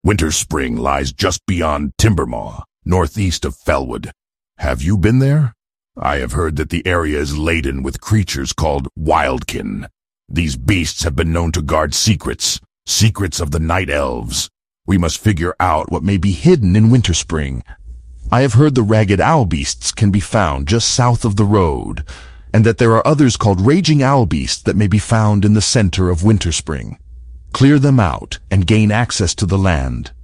Winter Spring lies just beyond Timbermaw, northeast of Felwood. Have you been there? I have heard that the area is laden with creatures called Wildkin. These beasts have been known to guard secrets of the Night Elves. We must figure out what may be hidden in Winter Spring. I have heard the Ragged Owl beasts can be found just south of the road, and that there are others called Raging Owl beasts that may be found in the center of Winter Spring. Clear them out and gain access to the land.